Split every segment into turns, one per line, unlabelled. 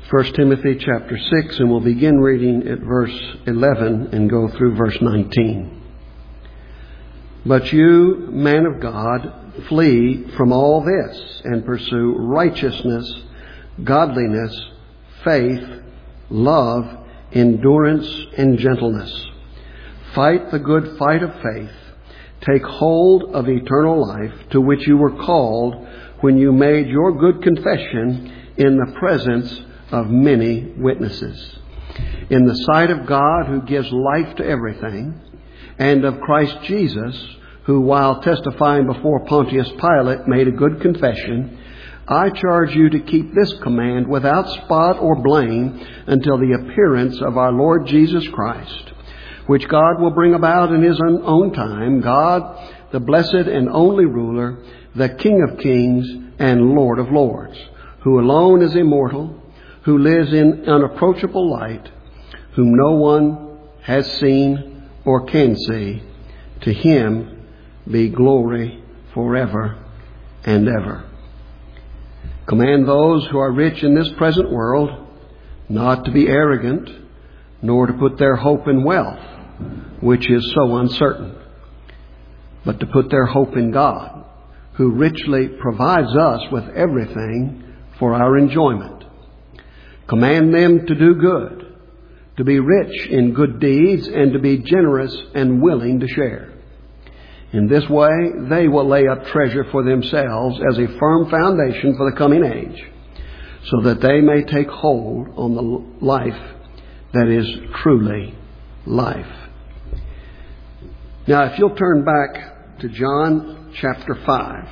1 Timothy chapter 6, and we'll begin reading at verse 11 and go through verse 19. But you, man of God, flee from all this and pursue righteousness, godliness, faith, love, endurance, and gentleness. Fight the good fight of faith. Take hold of eternal life, to which you were called when you made your good confession in the presence of many witnesses. In the sight of God, who gives life to everything, and of Christ Jesus, who while testifying before Pontius Pilate made a good confession, I charge you to keep this command without spot or blame until the appearance of our Lord Jesus Christ, which God will bring about in His own time. God, the blessed and only ruler, the King of kings and Lord of lords, who alone is immortal, who lives in unapproachable light, whom no one has seen or can see. To Him be glory forever and ever. Command those who are rich in this present world not to be arrogant, nor to put their hope in wealth, which is so uncertain, but to put their hope in God, who richly provides us with everything for our enjoyment. Command them to do good, to be rich in good deeds, and to be generous and willing to share. In this way, they will lay up treasure for themselves as a firm foundation for the coming age, so that they may take hold on the life that is truly life. Now, if you'll turn back to John chapter 5.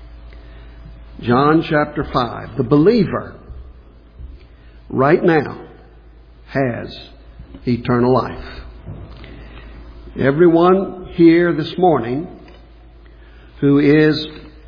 John chapter 5. The believer right now has eternal life. Everyone here this morning who is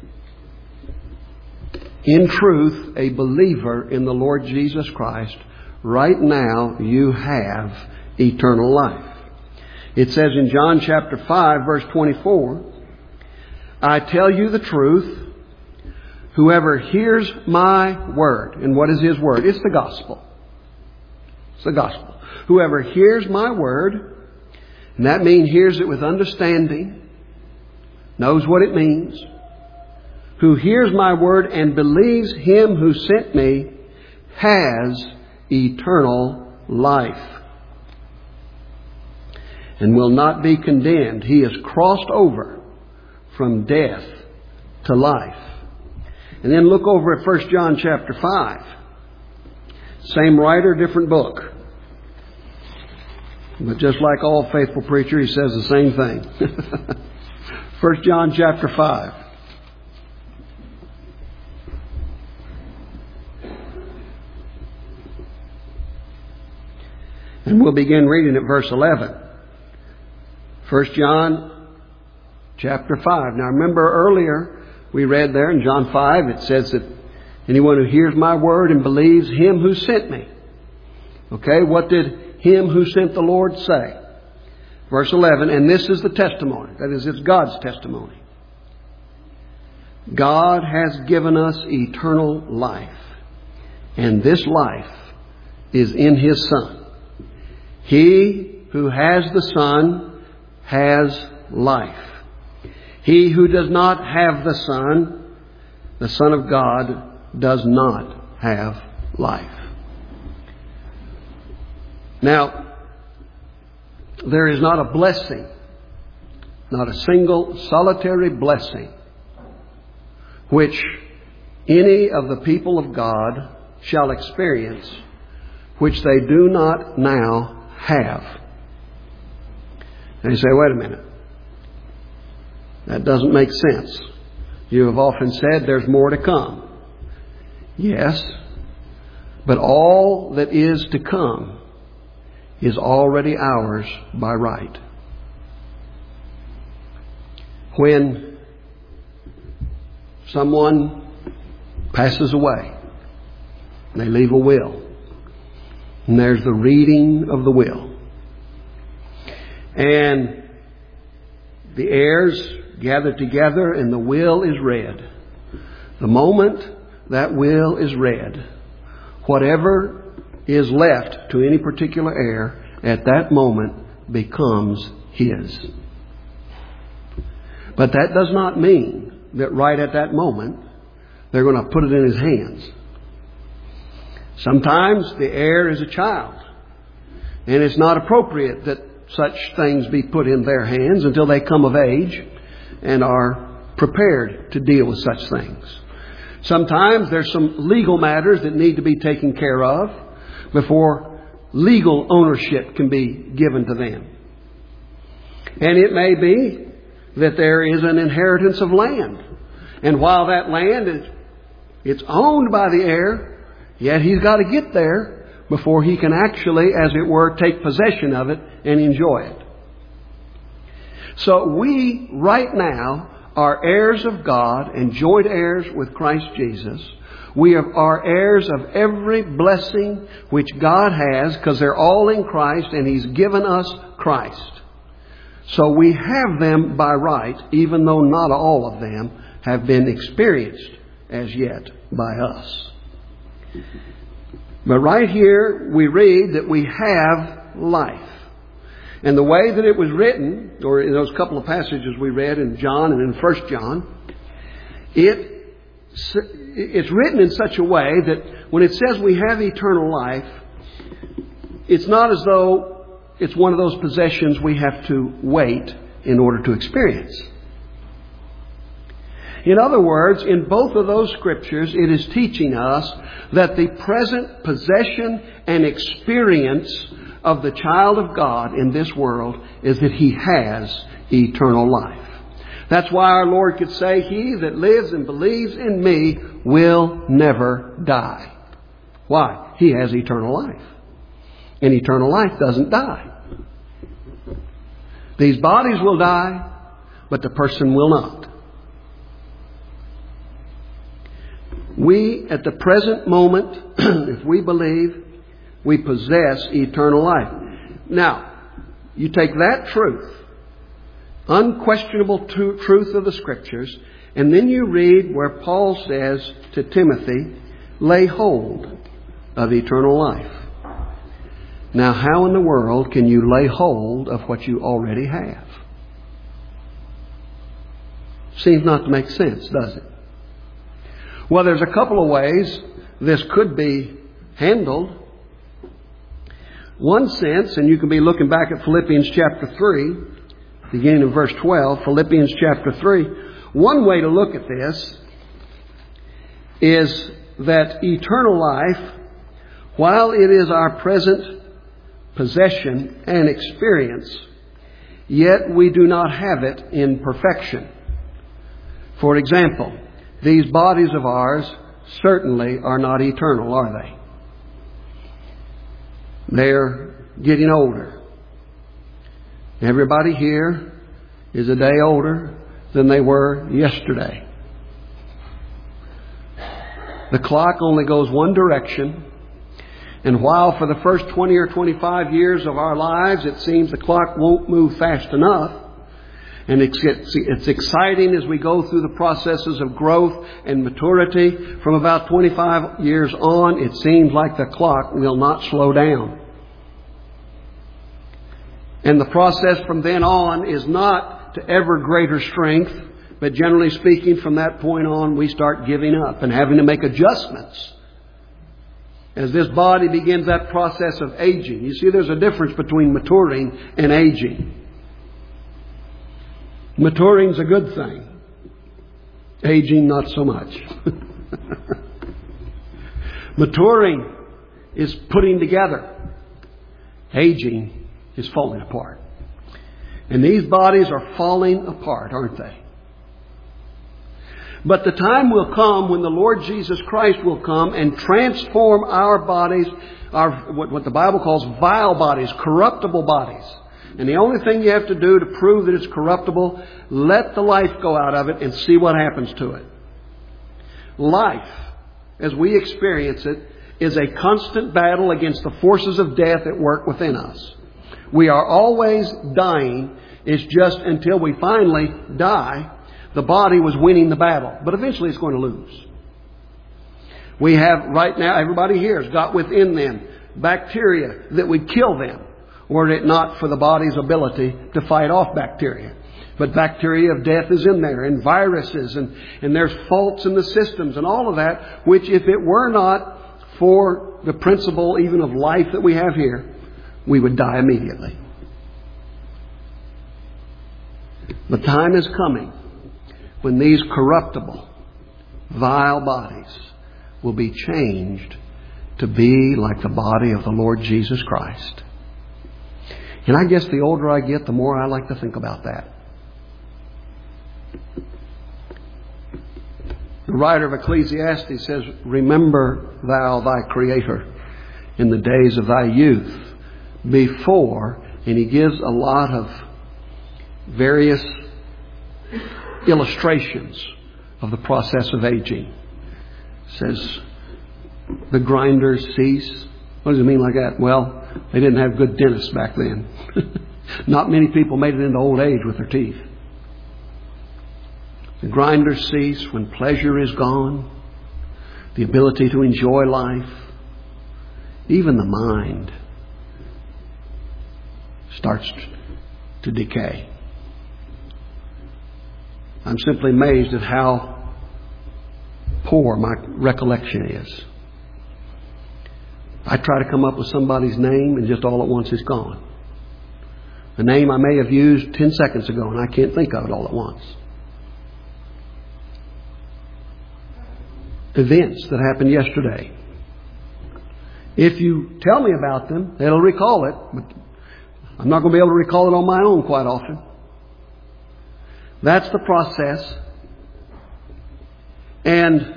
in truth a believer in the Lord Jesus Christ, right now you have eternal life. It says in John chapter 5 verse 24, I tell you the truth, whoever hears my word. And what is His word? It's the gospel. It's the gospel. Whoever hears my word, and that means hears it with understanding, knows what it means, who hears my word and believes Him who sent me, has eternal life and will not be condemned. He has crossed over from death to life. And then look over at 1 John chapter 5. Same writer, different book. But just like all faithful preacher, he says the same thing. 1 John chapter 5. And we'll begin reading at verse 11. 1 John chapter 5. Now remember earlier we read there in John 5, it says that anyone who hears my word and believes Him who sent me. Okay, what did Him who sent the Lord say? Verse 11, and this is the testimony. That is, it's God's testimony. God has given us eternal life, and this life is in His Son. He who has the Son has life. He who does not have the Son of God, does not have life. Now, there is not a blessing, not a single solitary blessing, which any of the people of God shall experience, which they do not now have. And you say, wait a minute. That doesn't make sense. You have often said there's more to come. Yes, but all that is to come is already ours by right. When someone passes away, they leave a will, and there's the reading of the will. And the heirs gather together and the will is read. The moment that will is read, whatever is left to any particular heir at that moment becomes his. But that does not mean that right at that moment they're going to put it in his hands. Sometimes the heir is a child, and it's not appropriate that such things be put in their hands until they come of age and are prepared to deal with such things. Sometimes there's some legal matters that need to be taken care of before legal ownership can be given to them. And it may be that there is an inheritance of land. And while that land it's owned by the heir, yet he's got to get there before he can actually, as it were, take possession of it and enjoy it. So we right now are heirs of God and joint heirs with Christ Jesus. We are heirs of every blessing which God has, because they're all in Christ and He's given us Christ. So we have them by right, even though not all of them have been experienced as yet by us. But right here we read that we have life. And the way that it was written, or in those couple of passages we read in John and in 1 John, it's written in such a way that when it says we have eternal life, it's not as though it's one of those possessions we have to wait in order to experience. In other words, in both of those scriptures, it is teaching us that the present possession and experience of the child of God in this world is that he has eternal life. That's why our Lord could say, "He that lives and believes in me will never die." Why? He has eternal life. And eternal life doesn't die. These bodies will die, but the person will not. We, at the present moment, if we believe, we possess eternal life. Now, you take that truth, unquestionable truth of the Scriptures, and then you read where Paul says to Timothy, lay hold of eternal life. Now, how in the world can you lay hold of what you already have? Seems not to make sense, does it? Well, there's a couple of ways this could be handled. One sense, and you can be looking back at Philippians chapter 3, beginning in verse 12, Philippians chapter 3. One way to look at this is that eternal life, while it is our present possession and experience, yet we do not have it in perfection. For example, these bodies of ours certainly are not eternal, are they? They're getting older. Everybody here is a day older than they were yesterday. The clock only goes one direction. And while for the first 20 or 25 years of our lives it seems the clock won't move fast enough, and it's exciting as we go through the processes of growth and maturity, from about 25 years on, it seems like the clock will not slow down. And the process from then on is not to ever greater strength, but generally speaking, from that point on, we start giving up and having to make adjustments as this body begins that process of aging. You see, there's a difference between maturing and aging. Maturing's a good thing. Aging, not so much. Maturing is putting together. Aging is falling apart. And these bodies are falling apart, aren't they? But the time will come when the Lord Jesus Christ will come and transform our bodies, what the Bible calls vile bodies, corruptible bodies. And the only thing you have to do to prove that it's corruptible, let the life go out of it and see what happens to it. Life, as we experience it, is a constant battle against the forces of death at work within us. We are always dying. It's just until we finally die, the body was winning the battle. But eventually it's going to lose. We have right now, everybody here has got within them bacteria that would kill them, were it not for the body's ability to fight off bacteria. But bacteria of death is in there, and viruses, and there's faults in the systems and all of that, which if it were not for the principle even of life that we have here, we would die immediately. The time is coming when these corruptible, vile bodies will be changed to be like the body of the Lord Jesus Christ. And I guess the older I get, the more I like to think about that. The writer of Ecclesiastes says, "Remember thou thy Creator in the days of thy youth, before," and he gives a lot of various illustrations of the process of aging. Says, the grinders cease. What does it mean like that? Well, they didn't have good dentists back then. Not many people made it into old age with their teeth. The grinders cease when pleasure is gone, the ability to enjoy life, even the mind starts to decay. I'm simply amazed at how poor my recollection is. I try to come up with somebody's name and just all at once it's gone. A name I may have used 10 seconds ago and I can't think of it all at once. Events that happened yesterday. If you tell me about them, it'll recall it, but I'm not going to be able to recall it on my own quite often. That's the process. And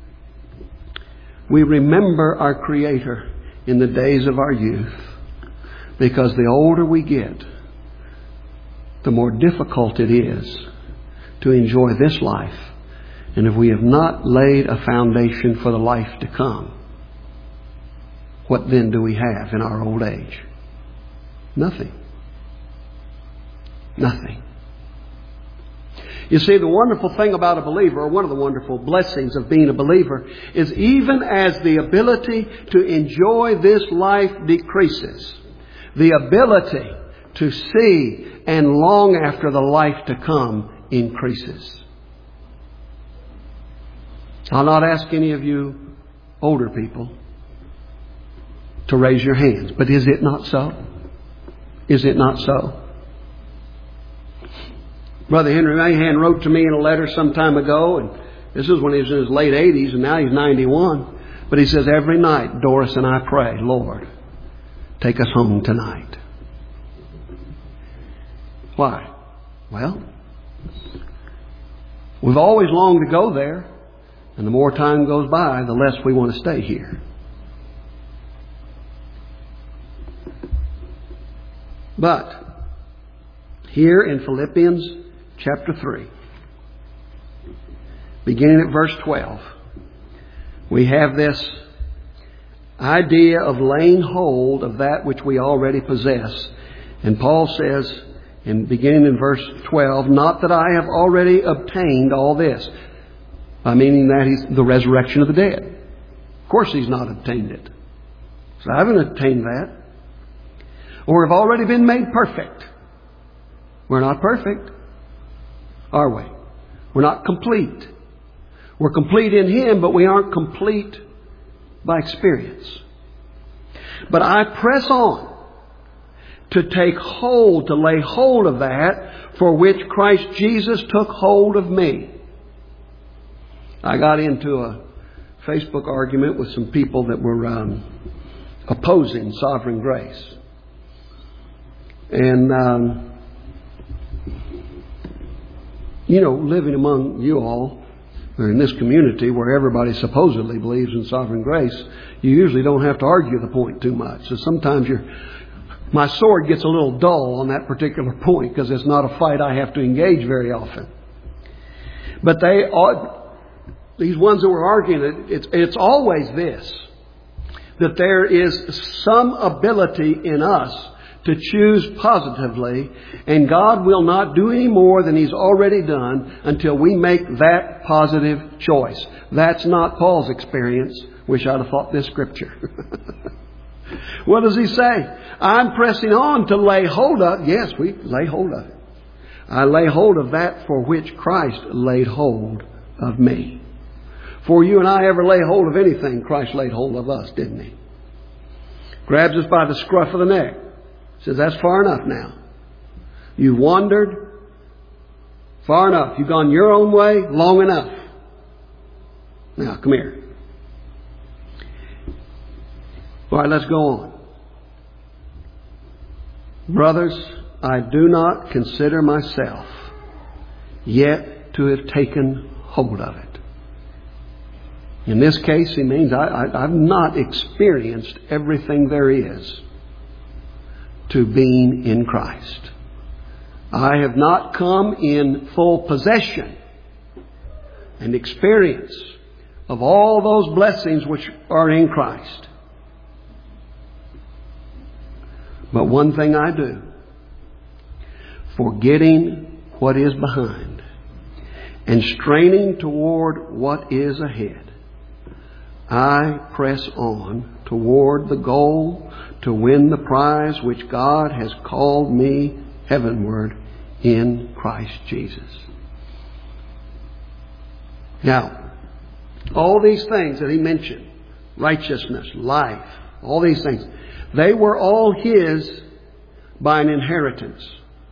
we remember our Creator in the days of our youth, because the older we get, the more difficult it is to enjoy this life. And if we have not laid a foundation for the life to come, what then do we have in our old age? Nothing. Nothing. You see, the wonderful thing about a believer, or one of the wonderful blessings of being a believer, is even as the ability to enjoy this life decreases, the ability to see and long after the life to come increases. I'll not ask any of you older people to raise your hands, but is it not so? Is it not so? Brother Henry Mahan wrote to me in a letter some time ago, and this is when he was in his late 80s, and now he's 91. But he says, every night, Doris and I pray, Lord, take us home tonight. Why? Well, we've always longed to go there, and the more time goes by, the less we want to stay here. But here in Philippians chapter 3, beginning at verse 12, we have this idea of laying hold of that which we already possess. And Paul says, beginning in verse 12, not that I have already obtained all this. Meaning that he's the resurrection of the dead. Of course he's not obtained it. So I haven't obtained that. Or have already been made perfect. We're not perfect, are we? We're not complete. We're complete in Him, but we aren't complete by experience. But I press on to take hold, to lay hold of that for which Christ Jesus took hold of me. I got into a Facebook argument with some people that were opposing sovereign grace. And, living among you all, or in this community where everybody supposedly believes in sovereign grace, you usually don't have to argue the point too much. So sometimes my sword gets a little dull on that particular point because it's not a fight I have to engage very often. But these ones that were arguing, it's always this, that there is some ability in us to choose positively, and God will not do any more than He's already done until we make that positive choice. That's not Paul's experience. Wish I'd have thought this scripture. What does he say? I'm pressing on to lay hold of. Yes, we lay hold of it. I lay hold of that for which Christ laid hold of me. Before you and I ever lay hold of anything, Christ laid hold of us, didn't He? Grabs us by the scruff of the neck. Says, that's far enough now. You've wandered far enough. You've gone your own way long enough. Now, come here. All right, let's go on. Brothers, I do not consider myself yet to have taken hold of it. In this case, he means I've not experienced everything there is to being in Christ. I have not come in full possession and experience of all those blessings which are in Christ. But one thing I do, forgetting what is behind and straining toward what is ahead, I press on toward the goal to win the prize which God has called me heavenward in Christ Jesus. Now, all these things that he mentioned, righteousness, life, all these things, they were all his by an inheritance.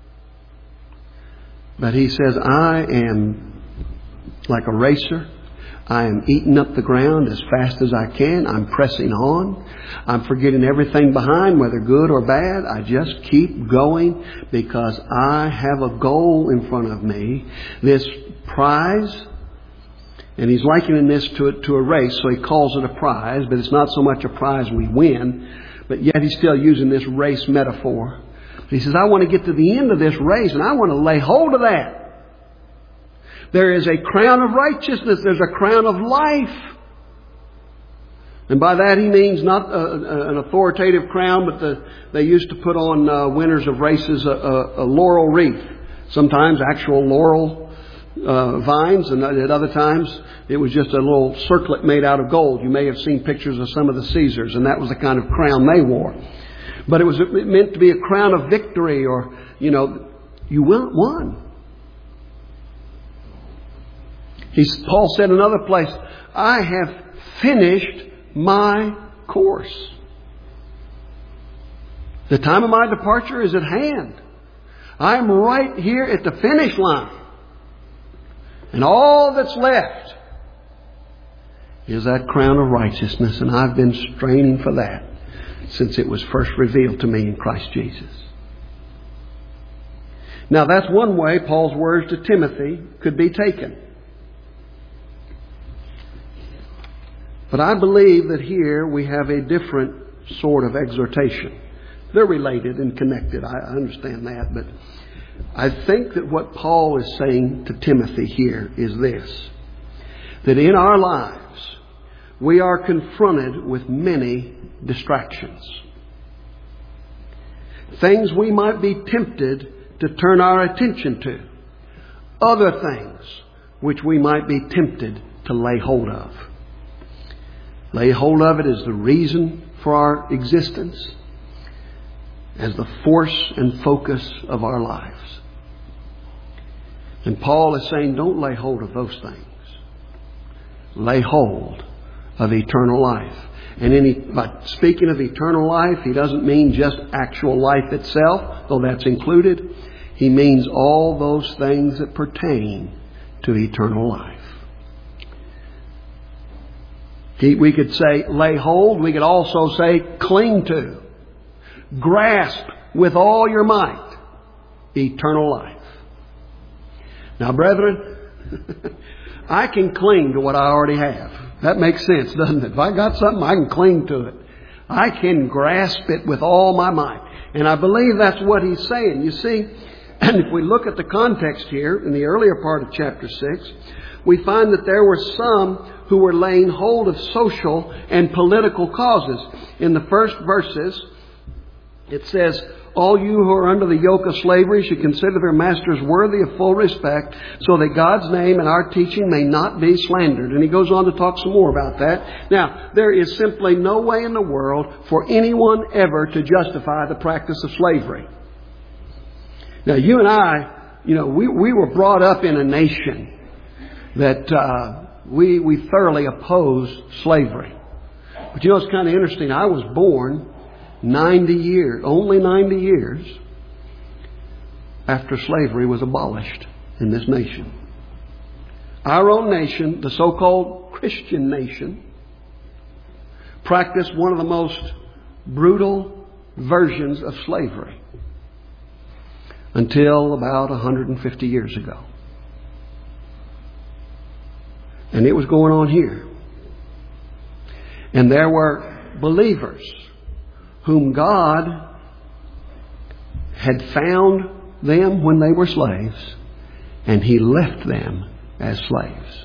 But he says, I am like a racer. I am eating up the ground as fast as I can. I'm pressing on. I'm forgetting everything behind, whether good or bad. I just keep going because I have a goal in front of me. This prize, and he's likening this to a race, so he calls it a prize, but it's not so much a prize we win, but yet he's still using this race metaphor. He says, I want to get to the end of this race and I want to lay hold of that. There is a crown of righteousness. There's a crown of life. And by that he means not an authoritative crown, but they used to put on winners of races a laurel wreath. Sometimes actual laurel vines, and at other times it was just a little circlet made out of gold. You may have seen pictures of some of the Caesars, and that was the kind of crown they wore. But it was meant to be a crown of victory, or, you won. Paul said in another place, I have finished my course. The time of my departure is at hand. I'm right here at the finish line. And all that's left is that crown of righteousness. And I've been straining for that since it was first revealed to me in Christ Jesus. Now that's one way Paul's words to Timothy could be taken. But I believe that here we have a different sort of exhortation. They're related and connected. I understand that. But I think that what Paul is saying to Timothy here is this. That in our lives, we are confronted with many distractions. Things we might be tempted to turn our attention to. Other things which we might be tempted to lay hold of. Lay hold of it as the reason for our existence, as the force and focus of our lives. And Paul is saying, don't lay hold of those things. Lay hold of eternal life. And by speaking of eternal life, he doesn't mean just actual life itself, though that's included. He means all those things that pertain to eternal life. We could say lay hold. We could also say cling to. Grasp with all your might eternal life. Now, brethren, I can cling to what I already have. That makes sense, doesn't it? If I got something, I can cling to it. I can grasp it with all my might. And I believe that's what he's saying. You see, and if we look at the context here in the earlier part of chapter 6, we find that there were some who were laying hold of social and political causes. In the first verses, it says, all you who are under the yoke of slavery should consider their masters worthy of full respect, so that God's name and our teaching may not be slandered. And he goes on to talk some more about that. Now, there is simply no way in the world for anyone ever to justify the practice of slavery. Now, you and I, we were brought up in a nation that we thoroughly opposed slavery. But it's kind of interesting. I was born only 90 years after slavery was abolished in this nation. Our own nation, the so-called Christian nation, practiced one of the most brutal versions of slavery until about 150 years ago. And it was going on here. And there were believers whom God had found them when they were slaves, and He left them as slaves.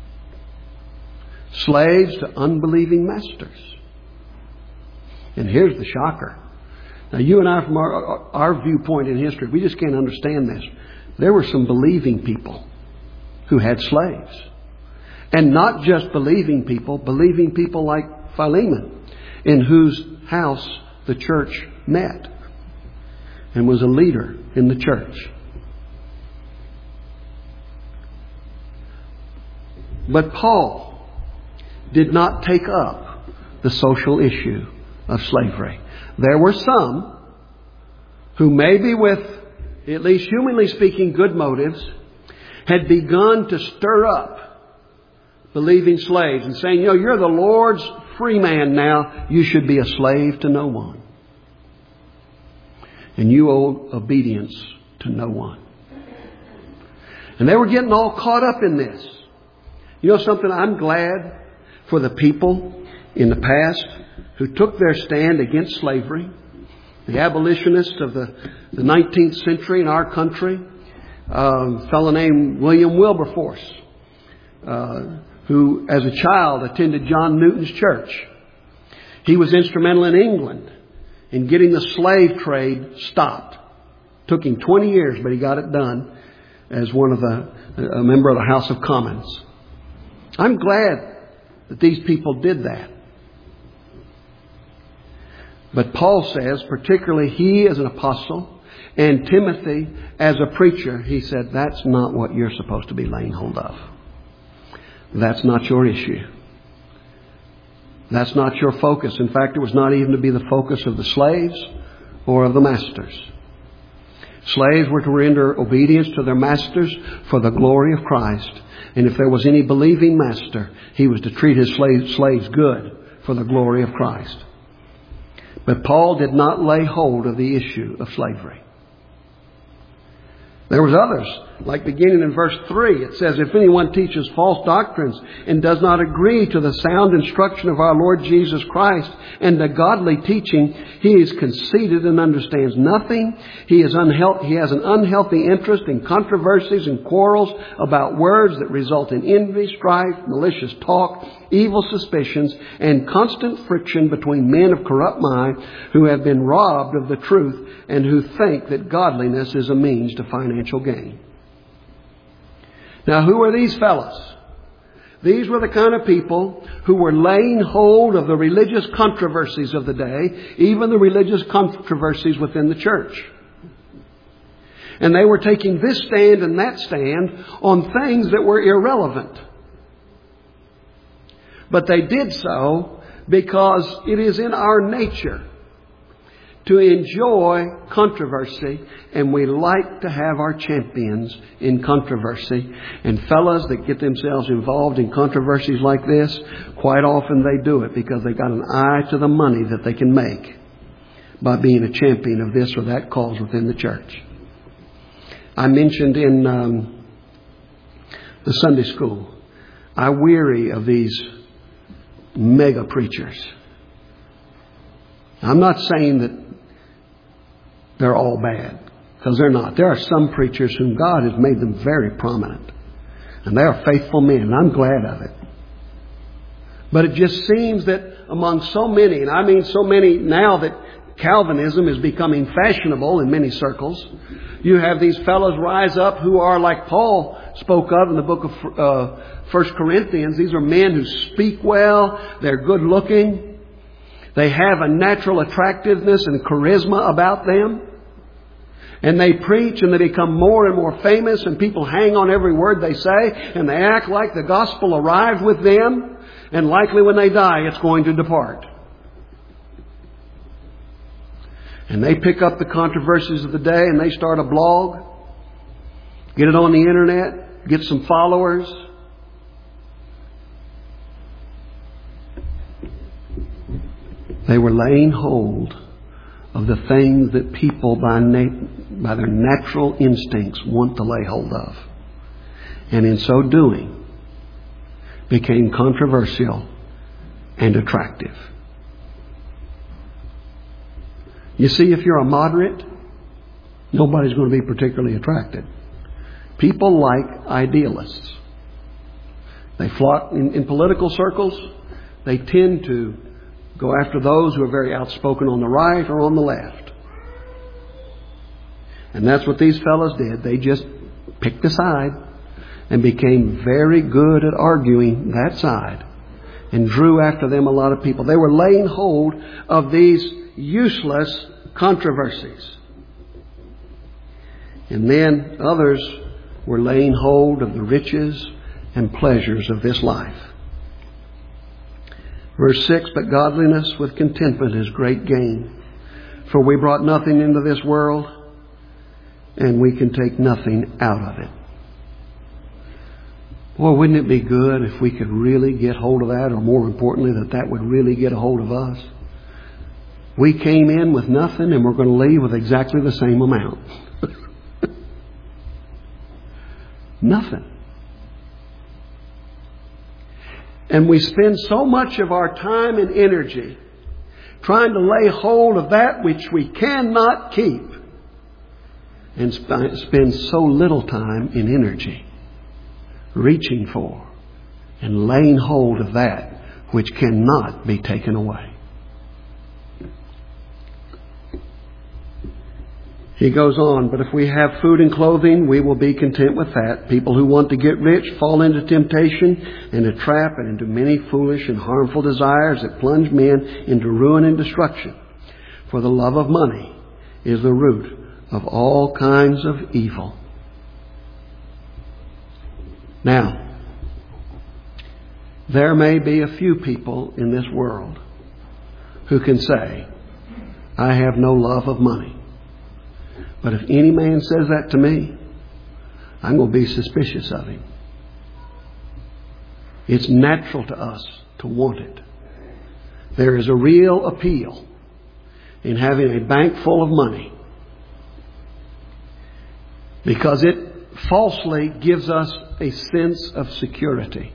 Slaves to unbelieving masters. And here's the shocker. Now, you and I, from our viewpoint in history, we just can't understand this. There were some believing people who had slaves. And not just believing people like Philemon, in whose house the church met and was a leader in the church. But Paul did not take up the social issue of slavery. There were some who, maybe with, at least humanly speaking, good motives, had begun to stir up believing slaves and saying, you're the Lord's free man now. You should be a slave to no one. And you owe obedience to no one. And they were getting all caught up in this. Something? I'm glad for the people in the past who took their stand against slavery. The abolitionists of the 19th century in our country. A fellow named William Wilberforce, who as a child attended John Newton's church. He was instrumental in England in getting the slave trade stopped. Took him 20 years, but he got it done as a member of the House of Commons. I'm glad that these people did that. But Paul says, particularly he as an apostle and Timothy as a preacher, he said, that's not what you're supposed to be laying hold of. That's not your issue. That's not your focus. In fact, it was not even to be the focus of the slaves or of the masters. Slaves were to render obedience to their masters for the glory of Christ. And if there was any believing master, he was to treat his slaves good for the glory of Christ. But Paul did not lay hold of the issue of slavery. There was others, like beginning in verse 3, it says, if anyone teaches false doctrines and does not agree to the sound instruction of our Lord Jesus Christ and the godly teaching, he is conceited and understands nothing. He has an unhealthy interest in controversies and quarrels about words that result in envy, strife, malicious talk, evil suspicions, and constant friction between men of corrupt mind who have been robbed of the truth and who think that godliness is a means to financial gain. Now, who are these fellows? These were the kind of people who were laying hold of the religious controversies of the day, even the religious controversies within the church. And they were taking this stand and that stand on things that were irrelevant. But they did so because it is in our nature to enjoy controversy, and we like to have our champions in controversy. And fellas that get themselves involved in controversies like this, quite often they do it because they got an eye to the money that they can make by being a champion of this or that cause within the church. I mentioned in the Sunday school, I weary of these mega preachers. I'm not saying that they're all bad, because they're not. There are some preachers whom God has made them very prominent. And they are faithful men, and I'm glad of it. But it just seems that among so many, and I mean so many now that Calvinism is becoming fashionable in many circles. You have these fellows rise up who are like Paul spoke of in the book of 1 Corinthians. These are men who speak well. They're good looking. They have a natural attractiveness and charisma about them. And they preach and they become more and more famous, and people hang on every word they say, and they act like the gospel arrived with them, and likely when they die it's going to depart. And they pick up the controversies of the day and they start a blog, get it on the internet, get some followers. They were laying hold of the things that people by their natural instincts want to lay hold of. And in so doing, became controversial and attractive. You see, if you're a moderate, nobody's going to be particularly attracted. People like idealists. They flock in political circles. They tend to go after those who are very outspoken on the right or on the left. And that's what these fellows did. They just picked a side and became very good at arguing that side and drew after them a lot of people. They were laying hold of these useless controversies. And then others were laying hold of the riches and pleasures of this life. Verse 6, but godliness with contentment is great gain. For we brought nothing into this world, and we can take nothing out of it. Boy, wouldn't it be good if we could really get hold of that, or more importantly, that would really get a hold of us? We came in with nothing, and we're going to leave with exactly the same amount. Nothing. And we spend so much of our time and energy trying to lay hold of that which we cannot keep, and spend so little time and energy reaching for and laying hold of that which cannot be taken away. He goes on, but if we have food and clothing, we will be content with that. People who want to get rich fall into temptation and a trap and into many foolish and harmful desires that plunge men into ruin and destruction. For the love of money is the root of all kinds of evil. Now, there may be a few people in this world who can say, I have no love of money. But if any man says that to me, I'm going to be suspicious of him. It's natural to us to want it. There is a real appeal in having a bank full of money, because it falsely gives us a sense of security.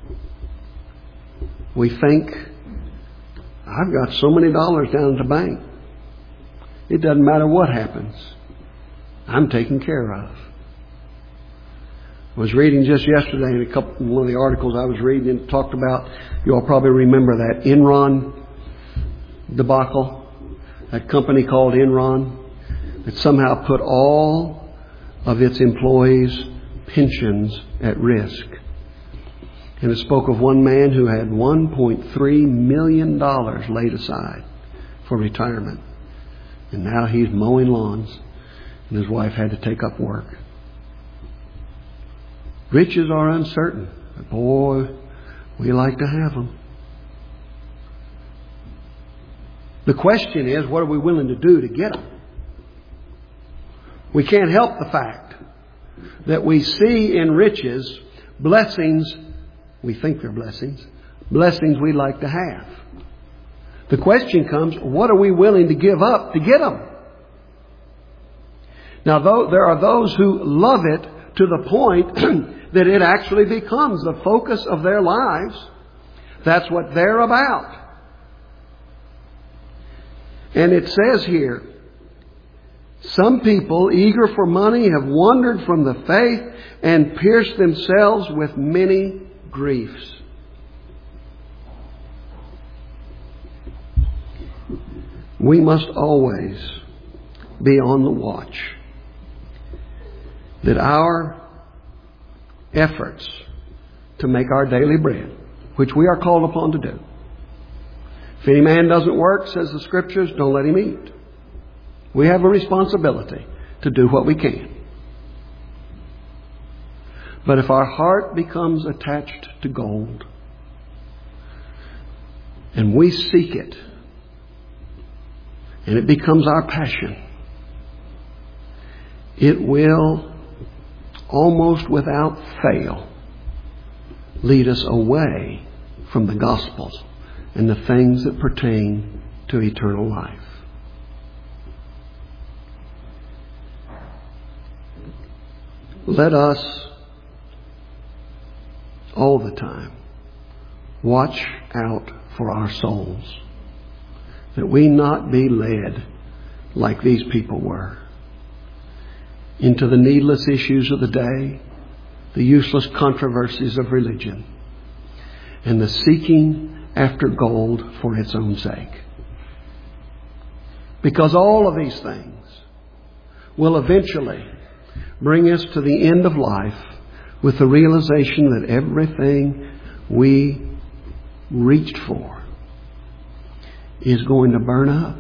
We think, I've got so many dollars down at the bank. It doesn't matter what happens. I'm taken care of. I was reading just yesterday in one of the articles I was reading, it talked about, you all probably remember that Enron debacle, that company called Enron, that somehow put all of its employees' pensions at risk. And it spoke of one man who had $1.3 million laid aside for retirement. And now he's mowing lawns, and his wife had to take up work. Riches are uncertain, but boy, we like to have them. The question is, what are we willing to do to get them? We can't help the fact that we see in riches blessings, we think they're blessings we'd like to have. The question comes, what are we willing to give up to get them? Now, there are those who love it to the point that it actually becomes the focus of their lives. That's what they're about. And it says here, some people eager for money have wandered from the faith and pierced themselves with many griefs. we must always be on the watch that our efforts to make our daily bread, which we are called upon to do. If any man doesn't work, says the Scriptures, don't let him eat. We have a responsibility to do what we can. But if our heart becomes attached to gold and we seek it and it becomes our passion, it will almost without fail lead us away from the gospels and the things that pertain to eternal life. Let us all the time watch out for our souls, that we not be led like these people were into the needless issues of the day, the useless controversies of religion, and the seeking after gold for its own sake. Because all of these things will eventually bring us to the end of life with the realization that everything we reached for is going to burn up.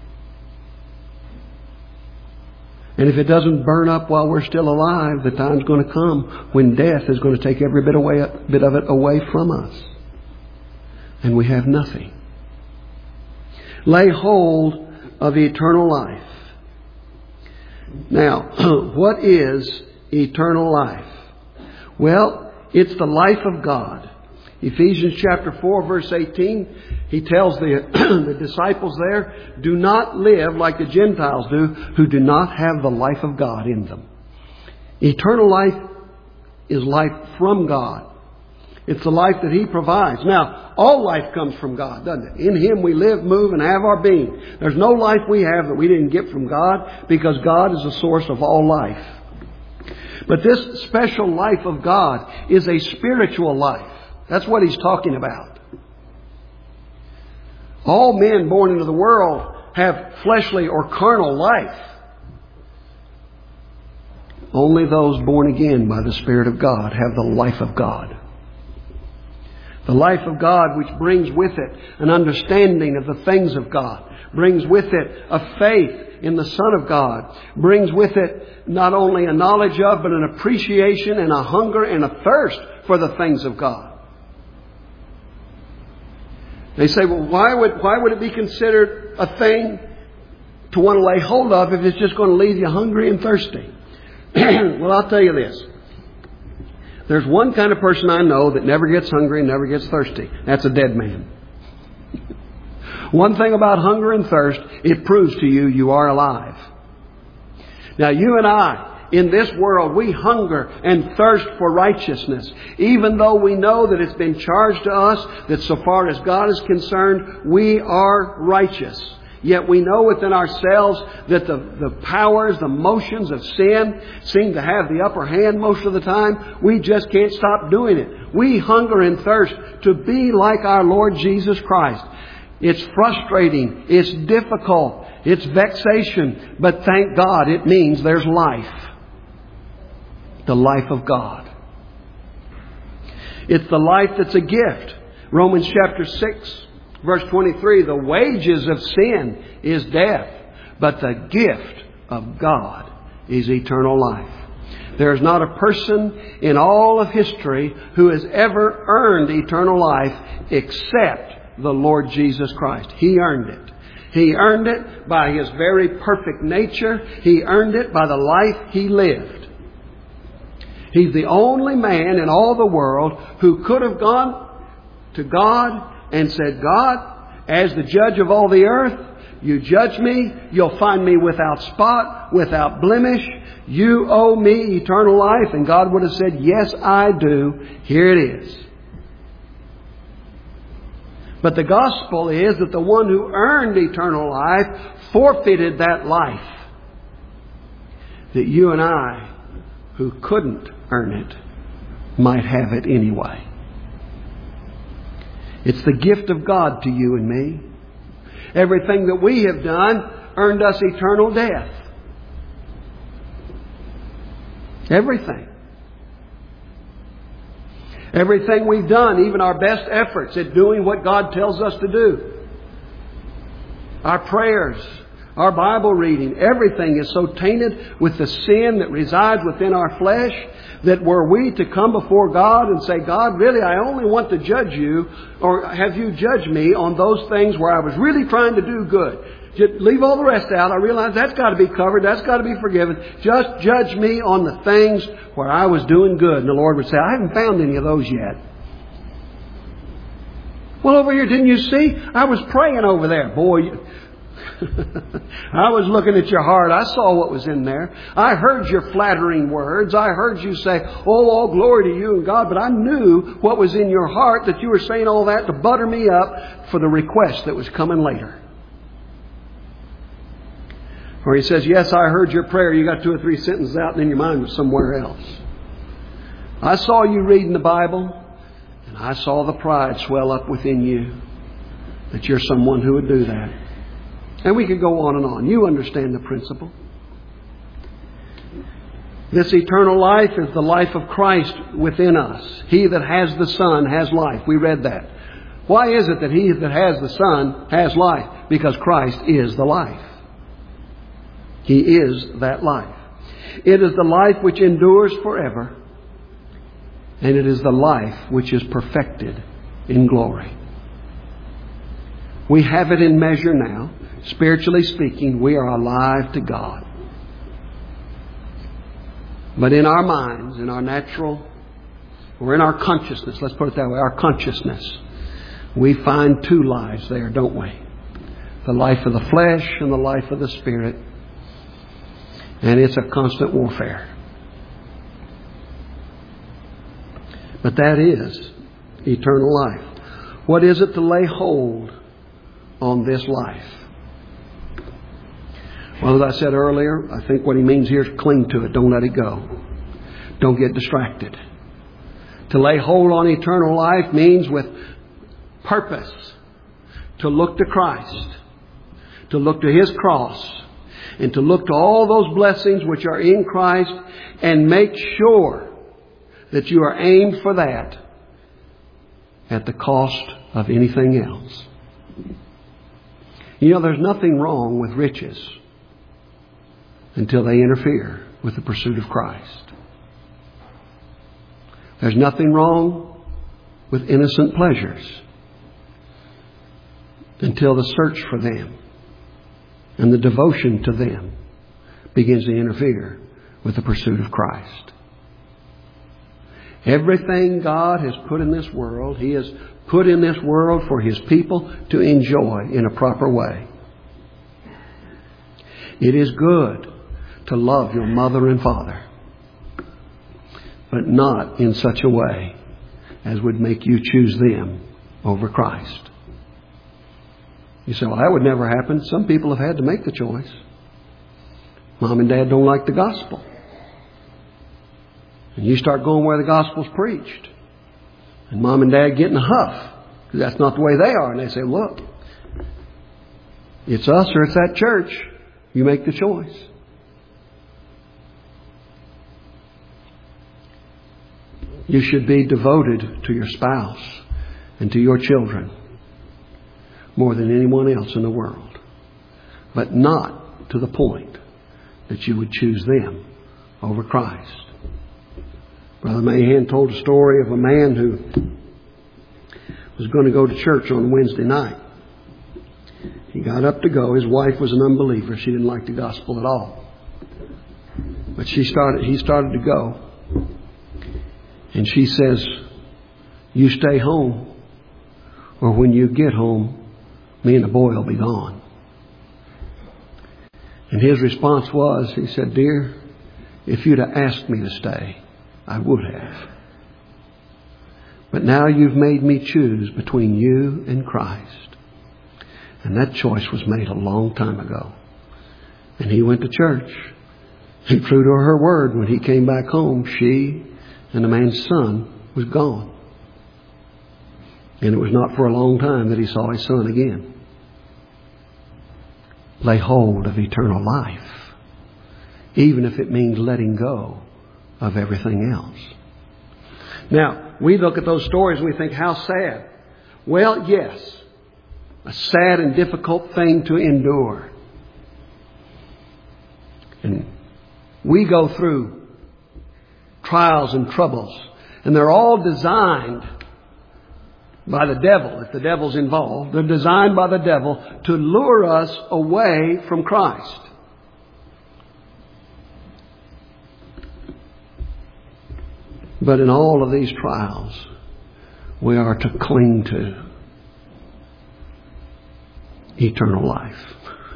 And if it doesn't burn up while we're still alive, the time's going to come when death is going to take every bit of it away from us. And we have nothing. Lay hold of eternal life. Now, what is eternal life? Well, it's the life of God. Ephesians chapter 4, verse 18, he tells the disciples there, do not live like the Gentiles do, who do not have the life of God in them. Eternal life is life from God. It's the life that He provides. Now, all life comes from God, doesn't it? In Him we live, move, and have our being. There's no life we have that we didn't get from God, because God is the source of all life. But this special life of God is a spiritual life. That's what he's talking about. All men born into the world have fleshly or carnal life. Only those born again by the Spirit of God have the life of God. The life of God, which brings with it an understanding of the things of God, brings with it a faith in the Son of God, brings with it not only a knowledge of, but an appreciation and a hunger and a thirst for the things of God. They say, well, why would it be considered a thing to want to lay hold of if it's just going to leave you hungry and thirsty? Well, I'll tell you this. There's one kind of person I know that never gets hungry and never gets thirsty. That's a dead man. One thing about hunger and thirst, it proves to you you are alive. Now, you and I, in this world, we hunger and thirst for righteousness, even though we know that it's been charged to us that so far as God is concerned, we are righteous. Yet we know within ourselves that the powers, the motions of sin seem to have the upper hand most of the time. We just can't stop doing it. We hunger and thirst to be like our Lord Jesus Christ. It's frustrating. It's difficult. It's vexation. But thank God it means there's life. The life of God. It's the life that's a gift. Romans chapter 6, verse 23, the wages of sin is death, but the gift of God is eternal life. There is not a person in all of history who has ever earned eternal life except the Lord Jesus Christ. He earned it. He earned it by His very perfect nature. He earned it by the life He lived. He's the only man in all the world who could have gone to God and said, God, as the judge of all the earth, you judge me. You'll find me without spot, without blemish. You owe me eternal life. And God would have said, yes, I do. Here it is. But the gospel is that the one who earned eternal life forfeited that life. That you and I, who couldn't earn it, might have it anyway. It's the gift of God to you and me. Everything that we have done earned us eternal death. Everything. Everything we've done, even our best efforts at doing what God tells us to do. Our prayers, our Bible reading, everything is so tainted with the sin that resides within our flesh that were we to come before God and say, God, really, I only want to judge you, or have you judge me on those things where I was really trying to do good. Just leave all the rest out. I realize that's got to be covered. That's got to be forgiven. Just judge me on the things where I was doing good. And the Lord would say, I haven't found any of those yet. Well, over here, didn't you see? I was praying over there. Boy, I was looking at your heart. I saw what was in there. I heard your flattering words. I heard you say, oh, all glory to you and God. But I knew what was in your heart, that you were saying all that to butter me up for the request that was coming later. Or He says, yes, I heard your prayer. You got 2 or 3 sentences out and then your mind was somewhere else. I saw you reading the Bible, and I saw the pride swell up within you that you're someone who would do that. And we could go on and on. You understand the principle. This eternal life is the life of Christ within us. He that has the Son has life. We read that. Why is it that he that has the Son has life? Because Christ is the life. He is that life. It is the life which endures forever. And it is the life which is perfected in glory. We have it in measure now. Spiritually speaking, we are alive to God. But in our minds, in our natural, or in our consciousness, let's put it that way, our consciousness, we find 2 lives there, don't we? The life of the flesh and the life of the Spirit. And it's a constant warfare. But that is eternal life. What is it to lay hold on this life? Well, as I said earlier, I think what he means here is cling to it. Don't let it go. Don't get distracted. To lay hold on eternal life means with purpose to look to Christ, to look to His cross, and to look to all those blessings which are in Christ, and make sure that you are aimed for that at the cost of anything else. You know, there's nothing wrong with riches until they interfere with the pursuit of Christ. There's nothing wrong with innocent pleasures until the search for them and the devotion to them begins to interfere with the pursuit of Christ. Everything God has put in this world, He has put in this world for His people to enjoy in a proper way. It is good to love your mother and father, but not in such a way as would make you choose them over Christ. You say, well, that would never happen. Some people have had to make the choice. Mom and Dad don't like the gospel. And you start going where the gospel's preached. And Mom and Dad get in a huff, because that's not the way they are. And they say, look, it's us or it's that church. You make the choice. You should be devoted to your spouse and to your children more than anyone else in the world. But not to the point that you would choose them over Christ. Brother Mahan told a story of a man who was going to go to church on Wednesday night. He got up to go. His wife was an unbeliever. She didn't like the gospel at all. But he started to go. And she says, you stay home, or when you get home, me and the boy will be gone. And his response was, he said, dear, if you'd have asked me to stay, I would have. But now you've made me choose between you and Christ. And that choice was made a long time ago. And he went to church. And true to her word, when he came back home, she and the man's son was gone. And it was not for a long time that he saw his son again. lay hold of eternal life, even if it means letting go of everything else. Now, we look at those stories and we think, how sad. Well, yes, a sad and difficult thing to endure. And we go through trials and troubles, and they're all designed by the devil. If the devil's involved, they're designed by the devil to lure us away from Christ. But in all of these trials, we are to cling to eternal life.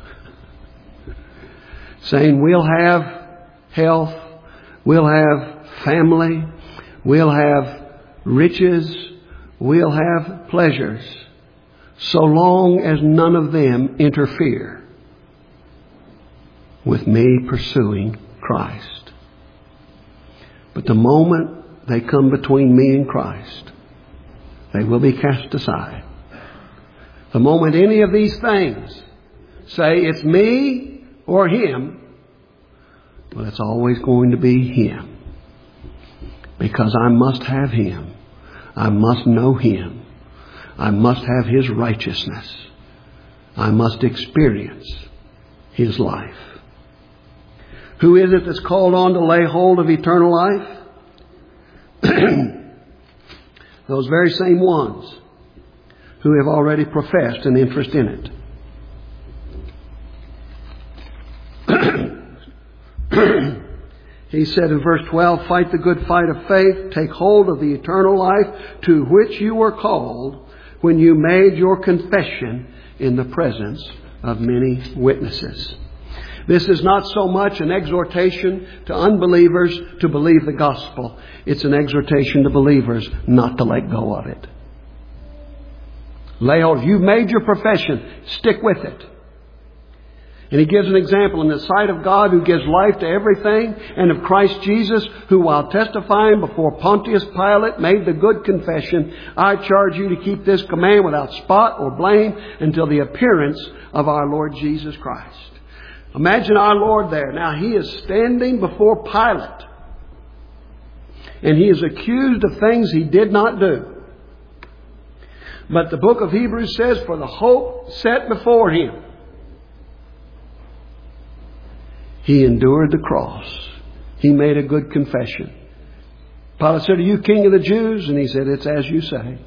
Saying we'll have health, we'll have family, we'll have riches, we'll have pleasures, so long as none of them interfere with me pursuing Christ. But the moment they come between me and Christ, they will be cast aside. The moment any of these things say it's me or him, well, it's always going to be him. Because I must have him. I must know him. I must have his righteousness. I must experience his life. Who is it that's called on to lay hold of eternal life? Those very same ones who have already professed an interest in it. He said in verse 12, fight the good fight of faith, take hold of the eternal life to which you were called when you made your confession in the presence of many witnesses. This is not so much an exhortation to unbelievers to believe the gospel. It's an exhortation to believers not to let go of it. Lay hold. You've made your profession. Stick with it. And he gives an example in the sight of God who gives life to everything, and of Christ Jesus, who while testifying before Pontius Pilate made the good confession, I charge you to keep this command without spot or blame until the appearance of our Lord Jesus Christ. Imagine our Lord there. Now he is standing before Pilate, and he is accused of things he did not do. But the book of Hebrews says, for the hope set before him, he endured the cross. He made a good confession. Pilate said, are you king of the Jews? And he said, it's as you say.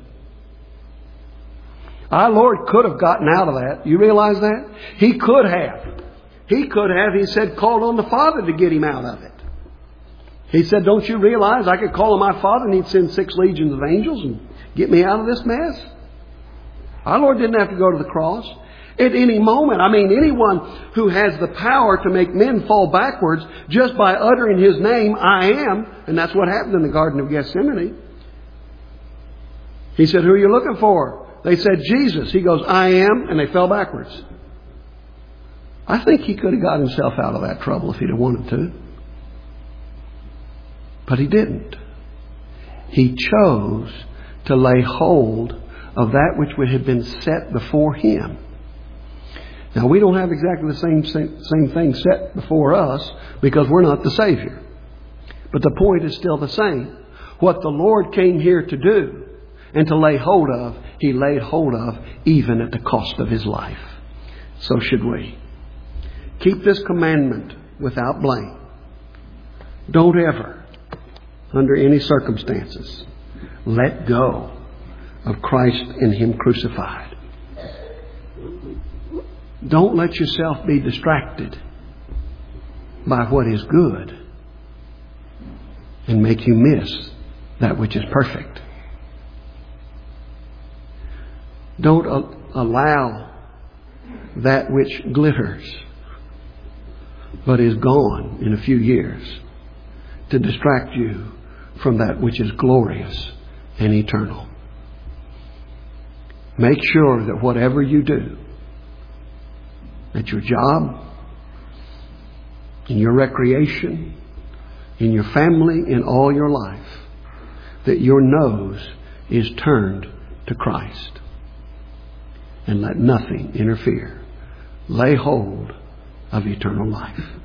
Our Lord could have gotten out of that. You realize that? He could have. He said, called on the Father to get him out of it. He said, don't you realize I could call on my Father and he'd send 6 legions of angels and get me out of this mess? Our Lord didn't have to go to the cross. At any moment, anyone who has the power to make men fall backwards just by uttering his name, I am, and that's what happened in the Garden of Gethsemane. He said, who are you looking for? They said, Jesus. He goes, I am, and they fell backwards. I think he could have got himself out of that trouble if he'd have wanted to. But he didn't. He chose to lay hold of that which had been set before him. Now, we don't have exactly the same thing set before us because we're not the Savior. But the point is still the same. What the Lord came here to do and to lay hold of, he laid hold of even at the cost of his life. So should we. Keep this commandment without blame. Don't ever, under any circumstances, let go of Christ and him crucified. Don't let yourself be distracted by what is good and make you miss that which is perfect. Don't allow that which glitters but is gone in a few years to distract you from that which is glorious and eternal. Make sure that whatever you do, at your job, in your recreation, in your family, in all your life, that your nose is turned to Christ. And let nothing interfere lay hold of eternal life.